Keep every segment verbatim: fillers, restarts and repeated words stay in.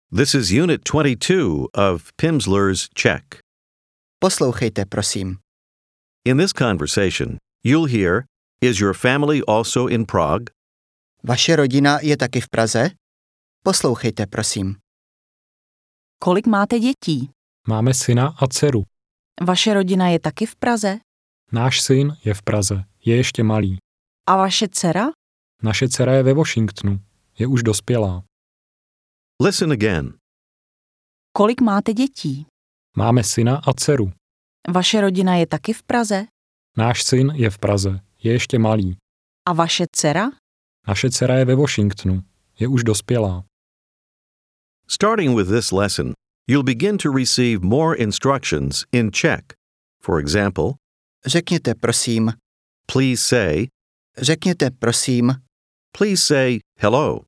This is Unit twenty-two of Pimsleur's Czech. Poslouchejte, prosím. In this conversation, you'll hear, is your family also in Prague? Vaše rodina je taky v Praze? Poslouchejte, prosím. Kolik máte dětí? Máme syna a dceru. Vaše rodina je taky v Praze? Náš syn je v Praze, je ještě malý. A vaše dcera? Naše dcera je ve Washingtonu, je už dospělá. Listen again. Kolik máte dětí? Máme syna a dceru. Vaše rodina je taky v Praze? Náš syn je v Praze, je ještě malý. A vaše dcera? Naše dcera je ve Washingtonu, je už dospělá. Starting with this lesson, you'll begin to receive more instructions in Czech. For example, Řekněte, prosím. please say, Řekněte, prosím. please say hello.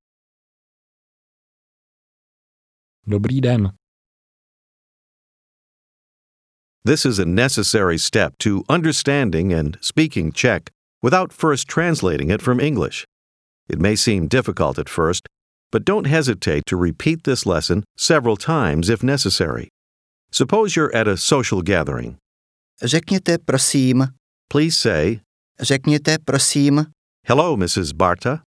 Dobrý den. This is a necessary step to understanding and speaking Czech without first translating it from English. It may seem difficult at first, but don't hesitate to repeat this lesson several times if necessary. Suppose you're at a social gathering. Řekněte, prosím. Please say, Řekněte, prosím. hello, Missus Barta.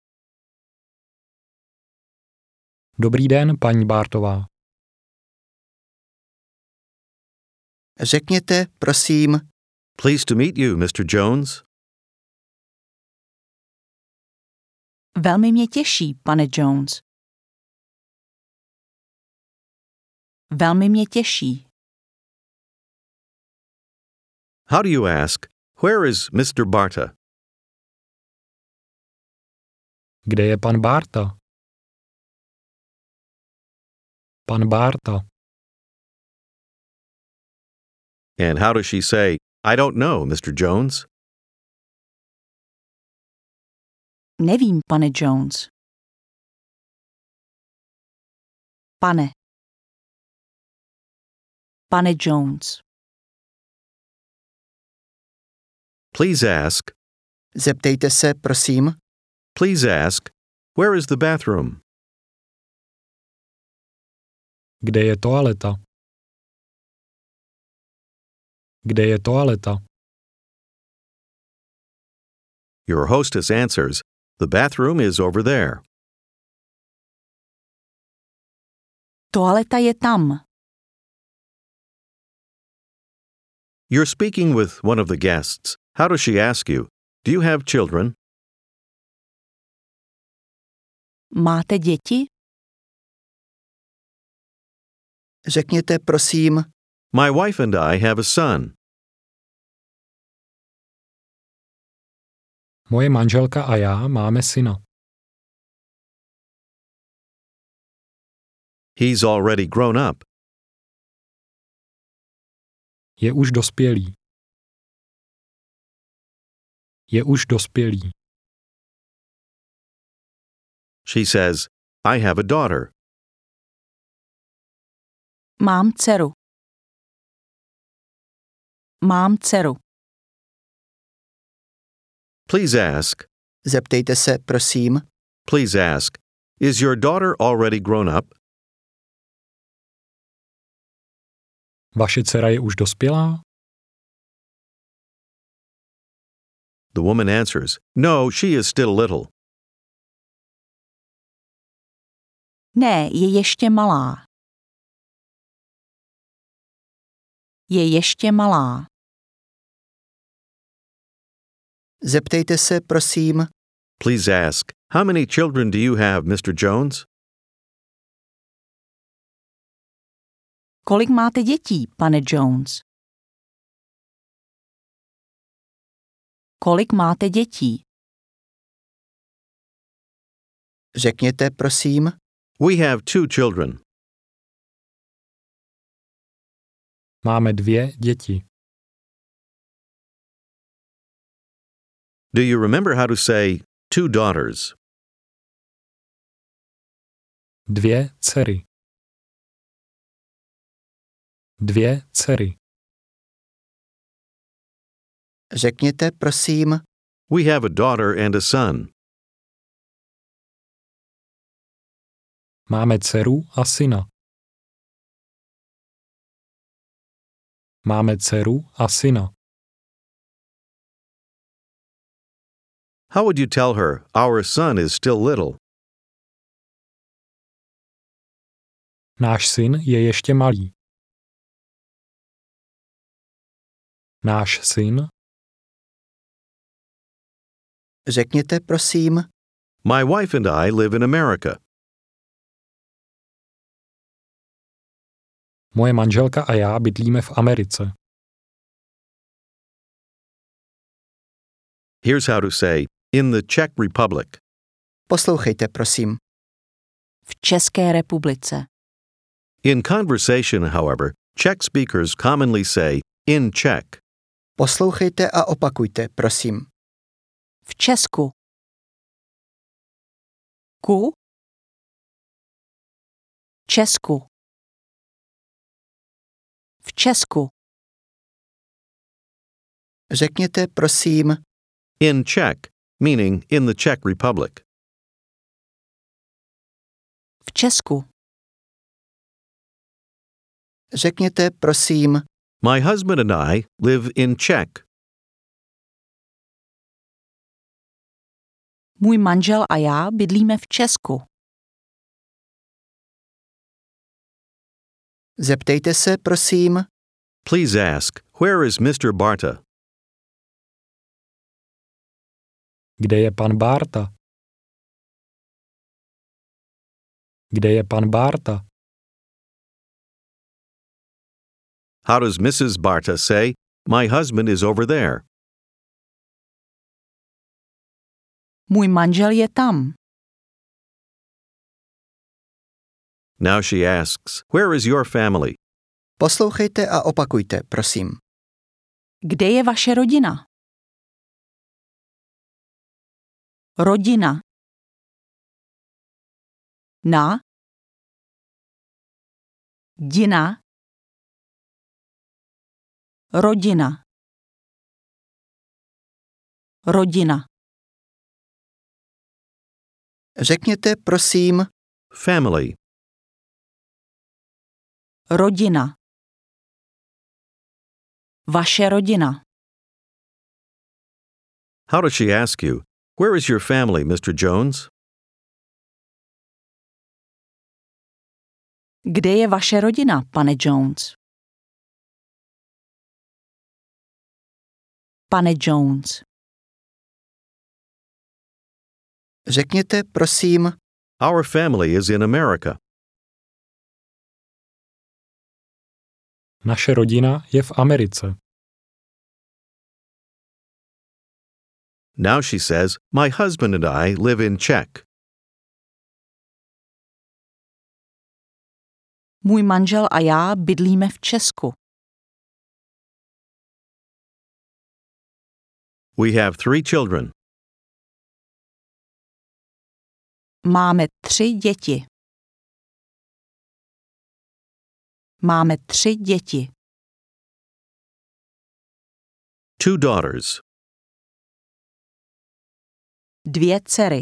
Dobrý den, paní Bártová. Řekněte, prosím. Pleased to meet you, Mister Jones. Velmi mě těší, pane Jones. Velmi mě těší. How do you ask, where is Mister Barta? Kde je pan Bárta? Pan Bárta. And how does she say, I don't know, Mister Jones? Nevím, pane Jones. Pane. Pane Jones. Please ask, Zeptejte se, prosím. please ask, where is the bathroom? Kde je toaleta? Kde je toaleta? Your hostess answers, the bathroom is over there. Toaleta je tam. You're speaking with one of the guests. How does she ask you, do you have children? Máte děti? Řekněte, prosím. My wife and I have a son. Moje manželka a já máme syna. He's already grown up. Je už dospělý. Je už dospělý. She says, I have a daughter. Mám dceru. Mám dceru. Please ask, Zeptejte se, prosím. please ask, is your daughter already grown up? Vaše dcera je už dospělá? The woman answers, no, she is still little. Ne, je ještě malá. Je ještě malá. Zeptejte se, prosím. Please ask, how many children do you have, Mister Jones? Kolik máte dětí, pane Jones? Kolik máte dětí? Řekněte, prosím. We have two children. Máme dvě děti. Do you remember how to say two daughters? Dvě dcery. Dvě dcery. Řekněte, prosím. We have a daughter and a son. Máme dceru a syna. Máme dceru a syna. How would you tell her, our son is still little? Náš syn je ještě malý. Náš syn. Řekněte, prosím, My wife and I live in America. Moje manželka a já bydlíme v Americe. Here's how to say, in the Czech Republic. poslouchejte, prosím. V České republice. In conversation, however, Czech speakers commonly say, in Czech. Poslouchejte a opakujte, prosím. V Česku. Ku. Česku. V Česku. Řekněte, prosím, In Czech, meaning in the Czech Republic. V Česku. řekněte, prosím, My husband and I live in Czech. Můj manžel a já bydlíme v Česku. zeptejte se, prosím, Please ask, where is Mister Barta? Kde je pan Bárta? Kde je pan Bárta? How does Missus Barta say, my husband is over there? Můj manžel je tam. Now she asks, where is your family? poslouchejte a opakujte, prosím. Kde je vaše rodina? Rodina. Na. Dina. Rodina. Rodina. Řekněte, prosím, Family. Rodina. Vaše rodina. How does she ask you, where is your family, Mister Jones? Kde je vaše rodina, pane Jones? Pane Jones. řekněte, prosím, Our family is in America. Naše rodina je v Americe. Now she says, my husband and I live in Czech. Můj manžel a já bydlíme v Česku. We have three children. Máme tři děti. Máme tři děti. Two daughters. Dvě dcery.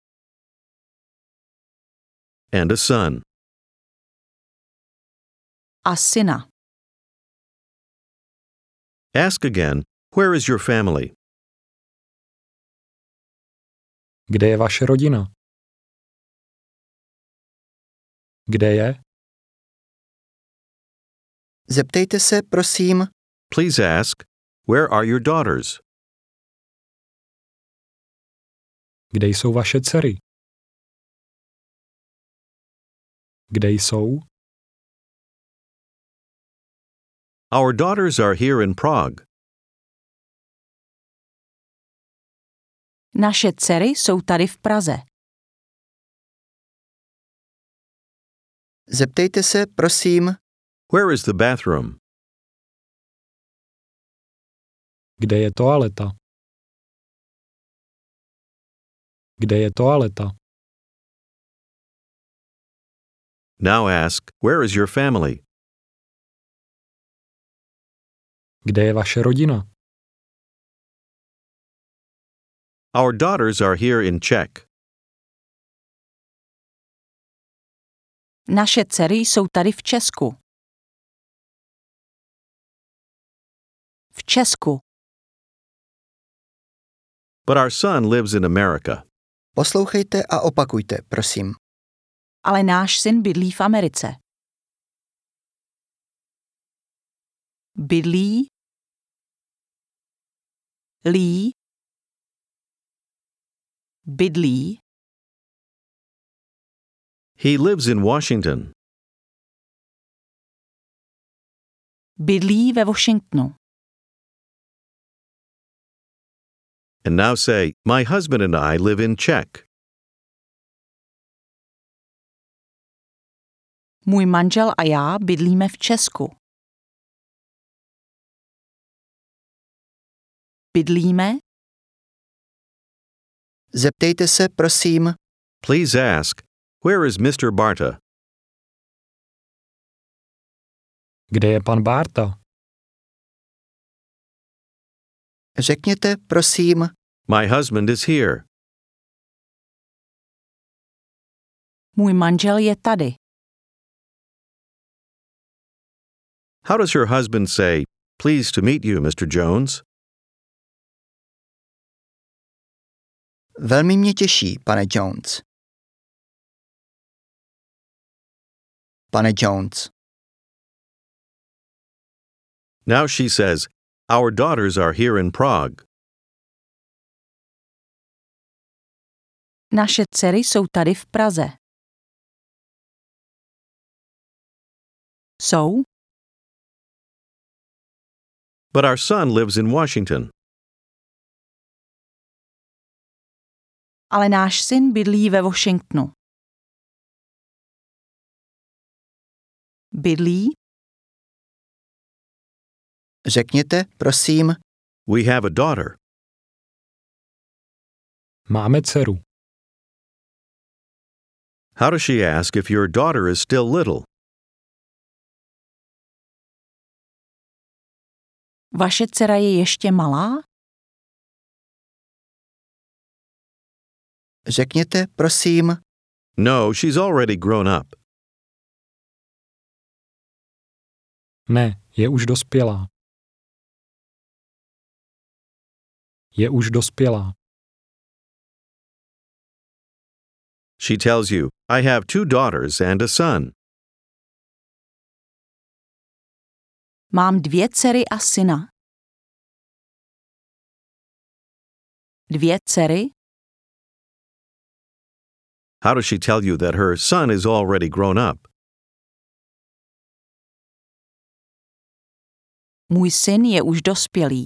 And a son. A syna. Ask again, where is your family? Kde je vaše rodina? Kde je? zeptejte se, prosím, Please ask, where are your daughters? Kde jsou vaše dcery? Kde jsou? Our daughters are here in Prague. Naše dcery jsou tady v Praze. zeptejte se, prosím, Where is the bathroom? Kde je toaleta? Kde je toaleta? Now ask, where is your family? Kde je vaše rodina? Our daughters are here in Czech. Naše dcery jsou tady v Česku. V Česku. But our son lives in America. Poslouchejte a opakujte, prosím. Ale náš syn bydlí v Americe. Bydlí. Lí. Bydlí. He lives in Washington. Bydlí ve Washingtonu. And now say, my husband and I live in Czech. Můj manžel a já bydlíme v Česku. Bydlíme. Zeptejte se, prosím, Please ask, where is Mister Barta? Kde je pan Bárta? řekněte, prosím, My husband is here. Můj manžel je tady. How does your husband say, pleased to meet you, Mister Jones? velmi mě těší, pane Jones. Pane Jones. Now she says, our daughters are here in Prague. Naše dcery jsou tady v Praze. Jsou, But our son lives in Washington. ale náš syn bydlí ve Washingtonu. Bydlí, Řekněte, prosím, We have a daughter. Máme dceru. How does she ask if your daughter is still little? vaše dcera je ještě malá? řekněte, prosím, No, she's already grown up. Ne, je už dospělá. Je už dospělá. She tells you, I have two daughters and a son. Mám dvě dcery a syna. Dvě dcery, How does she tell you that her son is already grown up? můj syn je už dospělý.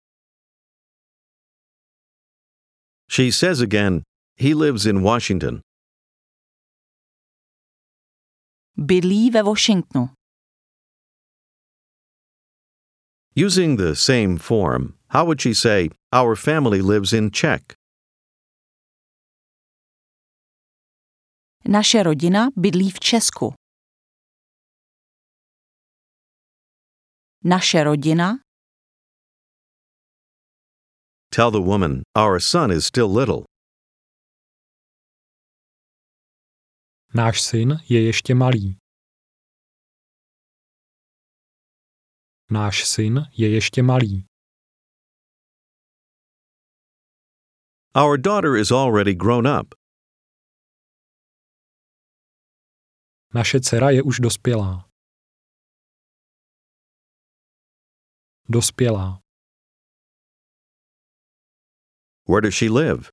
She says again, he lives in Washington. Bydlí ve Washingtonu. Using the same form, how would she say, our family lives in Czech? Naše rodina bydlí v Česku. Naše rodina, Tell the woman, our son is still little. Náš syn je ještě malý. Náš syn je ještě malý. Our daughter is already grown up. Naše dcera je už dospělá. Dospělá. Where does she live?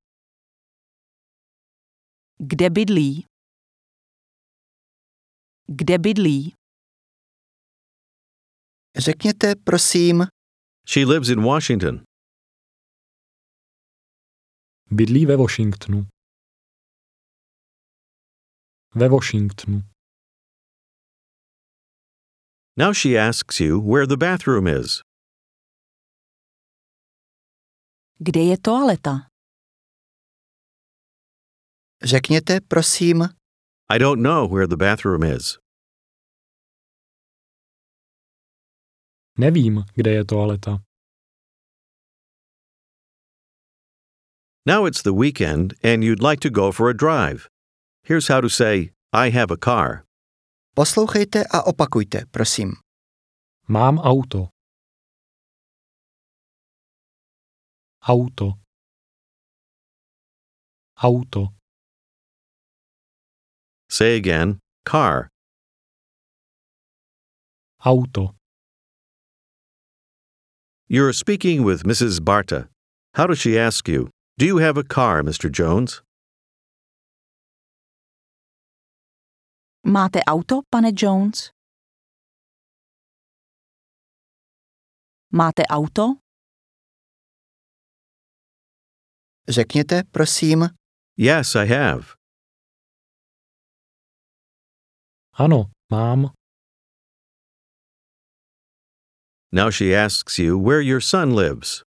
kde bydlí. Kde bydlí. Řekněte, prosím, She lives in Washington. Bydlí ve Washingtonu. Ve Washingtonu. Now she asks you where the bathroom is. Kde je toaleta? řekněte, prosím, I don't know where the bathroom is. Nevím, kde je toaleta. Now it's the weekend and you'd like to go for a drive. Here's how to say, I have a car. Poslouchejte a opakujte, prosím. Mám auto. Auto. Auto. Say again, car. Auto. You're speaking with Missus Barta. How does she ask you? Do you have a car, Mister Jones? Máte auto, pane Jones? Máte auto? Řekněte, prosím, Yes, I have. Ano, mám. Now she asks you where your son lives.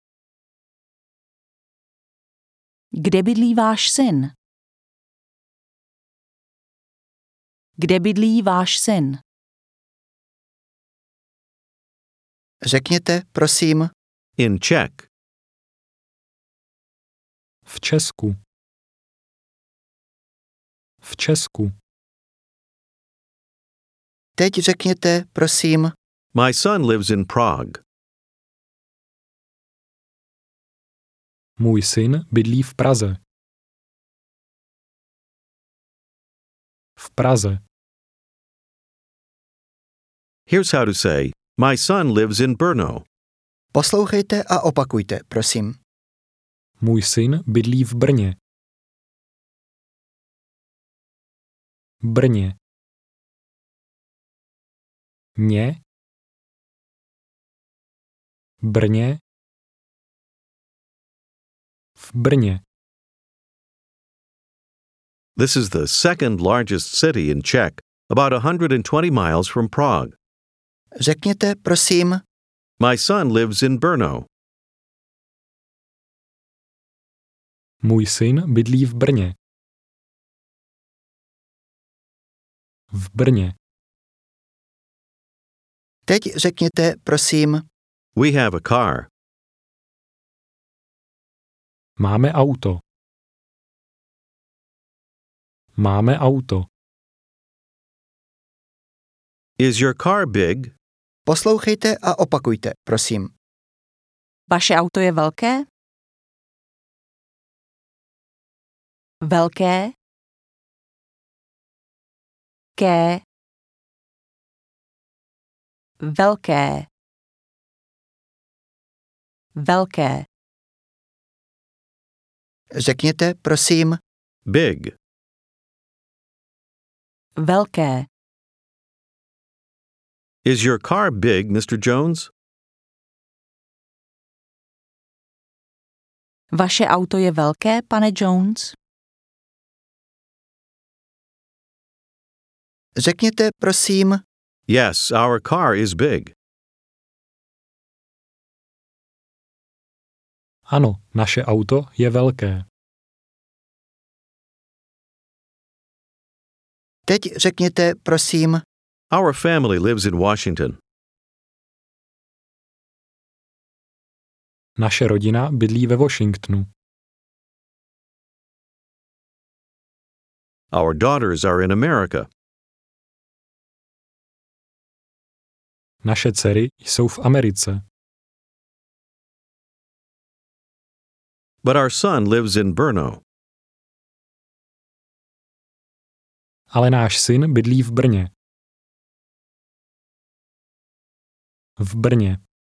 Kde bydlí váš syn? Kde bydlí váš syn? řekněte, prosím, In Czech. V Česku. V Česku. teď řekněte, prosím, My son lives in Prague. Můj syn bydlí v Praze. V Praze. Here's how to say, My son lives in Brno. poslouchejte a opakujte, prosím. Můj syn bydlí v Brně. Brně. Ně. Brně. V Brně. This is the second largest city in Czech, about one hundred twenty miles from Prague. Řekněte, prosím, My son lives in Brno. Můj syn bydlí v Brně. V Brně. teď řekněte, prosím, We have a car. Máme auto. Máme auto. Is your car big? poslouchejte a opakujte, prosím. Vaše auto je velké? Velké? Ké? Velké. Velké. Řekněte, prosím, Big. Velké. Is your car big, Mister Jones? Vaše auto je velké, pane Jones? řekněte, prosím, Yes, our car is big. Ano, naše auto je velké. teď řekněte, prosím, Our family lives in Washington. Naše rodina bydlí ve Washingtonu. Our daughters are in America. Naše dcery jsou v Americe. But our son lives in Brno. Ale náš syn bydlí v Brně. V Brně.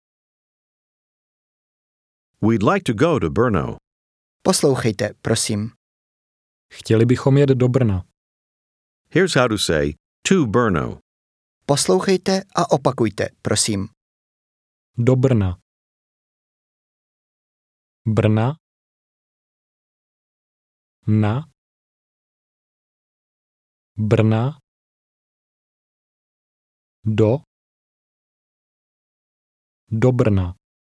We'd like to go to Brno. poslouchejte, prosím. Chtěli bychom jet do Brna. Here's how to say, to Brno. Poslouchejte a opakujte, prosím. Do Brna. Brna. Na. Brna. Do. Do Brna.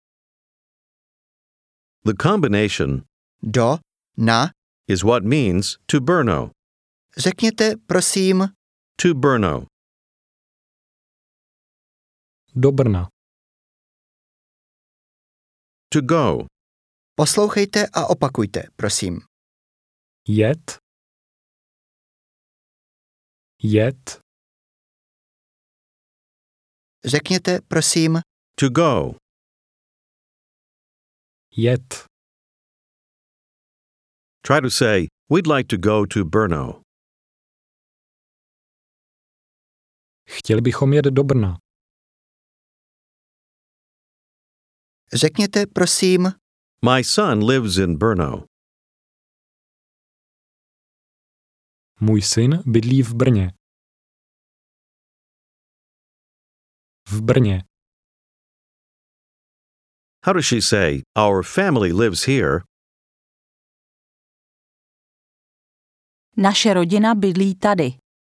The combination Do, na, is what means to Brno. řekněte, prosím, To Brno. Do Brna. To go. poslouchejte a opakujte, prosím. Jet. Jet. Řekněte, prosím, To go. Jet. Try to say, we'd like to go to Brno. Chtěli bychom jet do Brna. řekněte, prosím, My son lives in Brno. Můj syn bydlí v Brně. V Brně. How does she say, our family lives here? Naše rodina bydlí tady.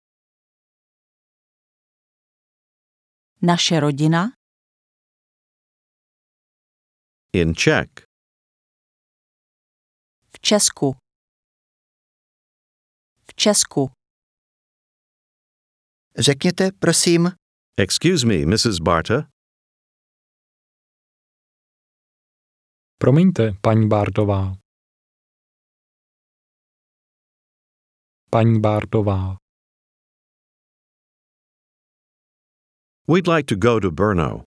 Naše rodina In Czech. v Česku. V Česku. řekněte, prosím, Excuse me, missus Barta. Promiňte, paní Bártová. Paní Bártová. We'd like to go to Brno.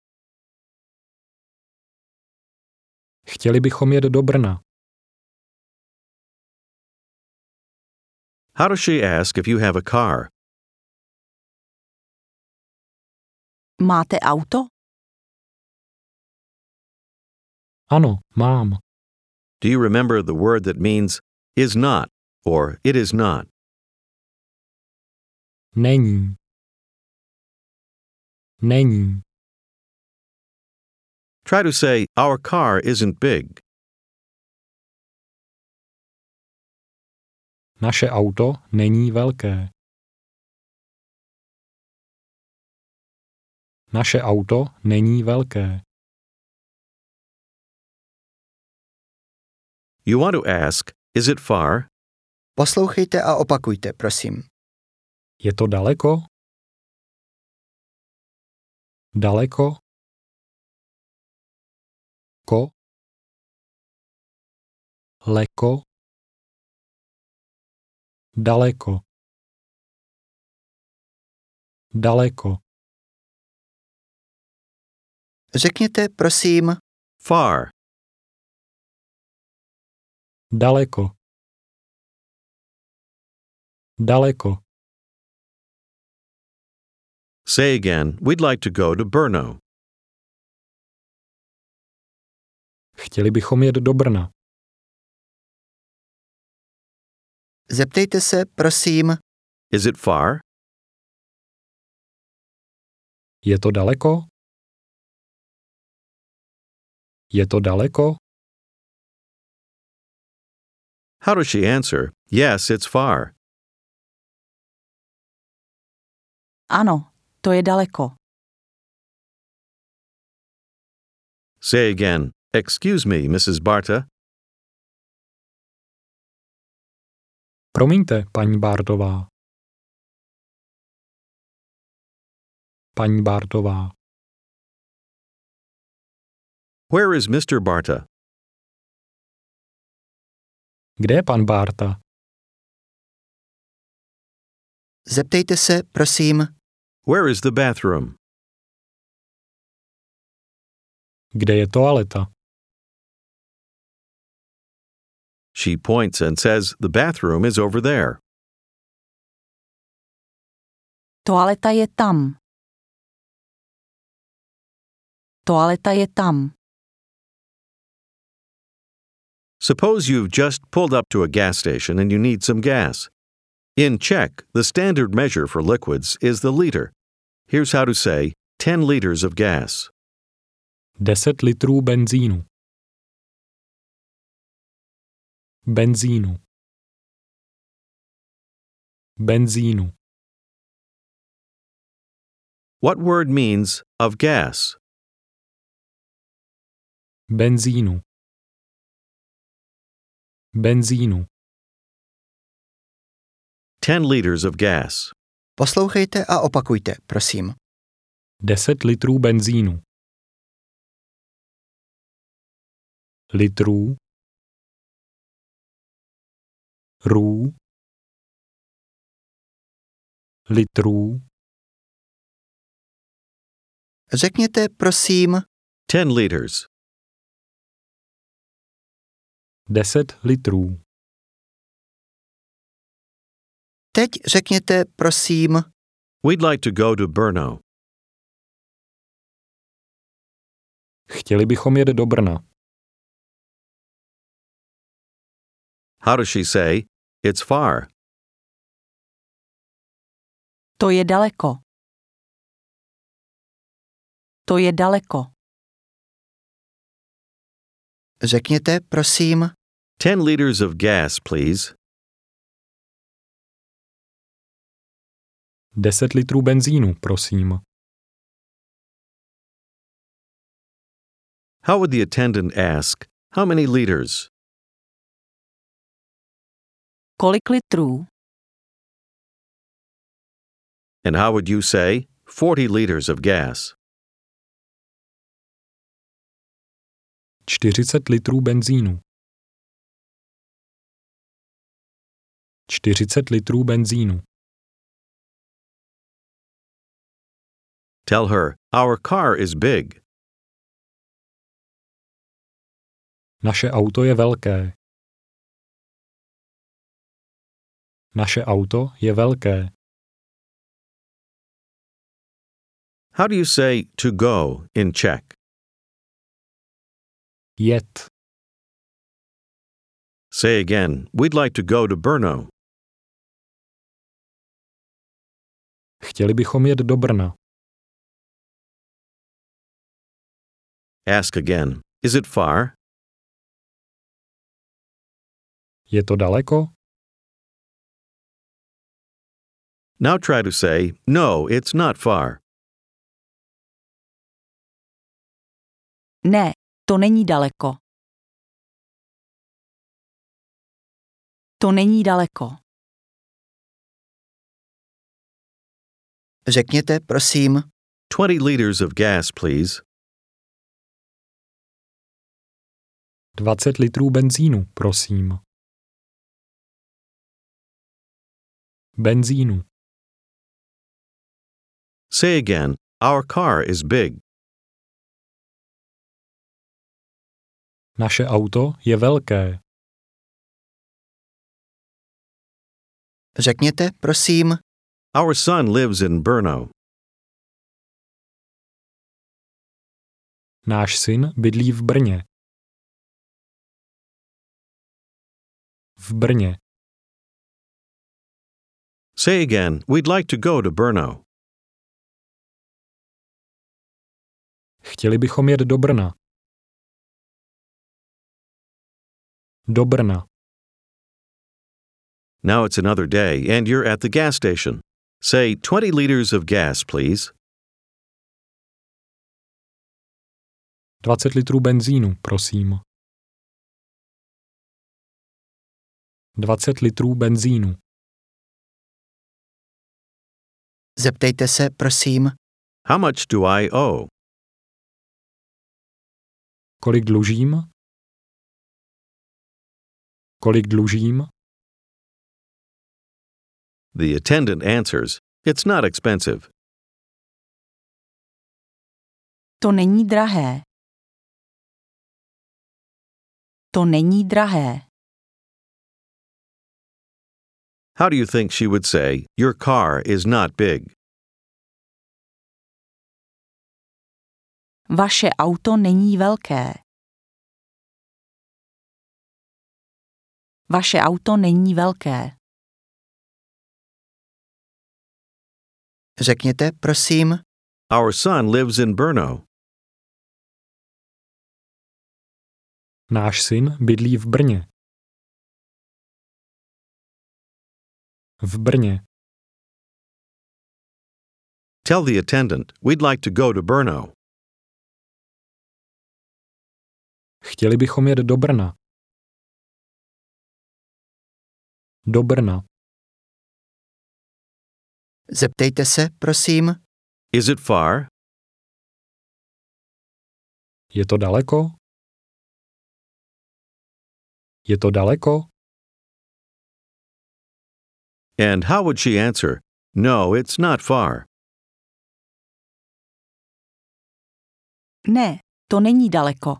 Chtěli bychom jet do Brna. How does she ask if you have a car? Máte auto? Ano, mám. Do you remember the word that means is not or it is not? Není. Není. Try to say, our car isn't big. Naše auto není velké. Naše auto není velké. You want to ask, is it far? poslouchejte a opakujte, prosím. Je to daleko? Daleko? Ko? Leko? Daleko. Daleko. Řekněte, prosím, Far. Daleko. Daleko. Say again, we'd like to go to Brno. Chtěli bychom jet do Brna. zeptejte se, prosím, Is it far? Je to daleko? Je to daleko? How does she answer? Yes, it's far. Ano, to je daleko. Say again, excuse me, missus Barta. Promiňte, paní Bártová. Paní Bártová. Where is Mister Barta? Kde je pan Bárta? zeptejte se, prosím, Where is the bathroom? Kde je toaleta? She points and says the bathroom is over there. Toaleta je tam. Toaleta je tam. Suppose you've just pulled up to a gas station and you need some gas. In Czech, the standard measure for liquids is the liter. Here's how to say ten liters of gas. Deset litrů benzínu. Benzínu. Benzínu. What word means of gas? Benzínu. Benzínu. ten liters of gas. poslouchejte a opakujte, prosím. Deset litrů benzínu. Litrů. Rů. Litrů. Řekněte, prosím, ten liters. deset litrů. teď řekněte, prosím, We'd like to go to Brno. Chtěli bychom jet do Brna. How does she say, it's far? To je daleko. To je daleko. řekněte, prosím, ten liters of gas, please. deset litrů benzínu, prosím. How would the attendant ask, how many liters? Kolik litrů? And how would you say, forty liters of gas? čtyřicet litrů benzínu. čtyřicet litrů benzínu. Tell her, our car is big. Naše auto je velké. Naše auto je velké. How do you say to go in Czech? Jet. Say again, we'd like to go to Brno. Chtěli bychom jet do Brna. Ask again, is it far? Je to daleko? Now try to say, no, it's not far. Ne, to není daleko. To není daleko. řekněte, prosím, twenty liters of gas, please. dvacet litrů benzínu, prosím. Benzínu. Say again, our car is big. Naše auto je velké. řekněte, prosím, Our son lives in Brno. Náš syn bydlí v Brně. V Brně. Say again, we'd like to go to Brno. Chtěli bychom jet do Brna. Do Brna. Now it's another day and you're at the gas station. Say twenty liters of gas, please. dvacet litrů benzínu, prosím. dvacet litrů benzínu. zeptejte se, prosím, How much do I owe? Kolik dlužím? Kolik dlužím? The attendant answers, it's not expensive. To není drahé. To není drahé. How do you think she would say, your car is not big? Vaše auto není velké. Vaše auto není velké. řekněte, prosím, Our son lives in Brno. Náš syn bydlí v Brně. V Brně. Tell the attendant, we'd like to go to Brno. Chtěli bychom jet do Brna. Do Brna. zeptejte se, prosím, Is it far? Je to daleko? Je to daleko? And how would she answer, no, it's not far? Ne, to není daleko.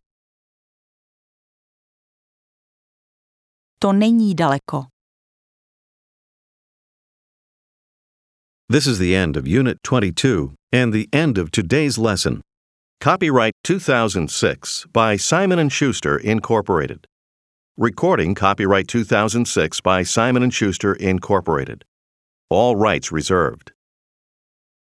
To není daleko. This is the end of Unit twenty-two and the end of today's lesson. Copyright two thousand six by Simon and Schuster, Incorporated. Recording copyright two thousand six by Simon and Schuster, Incorporated. All rights reserved.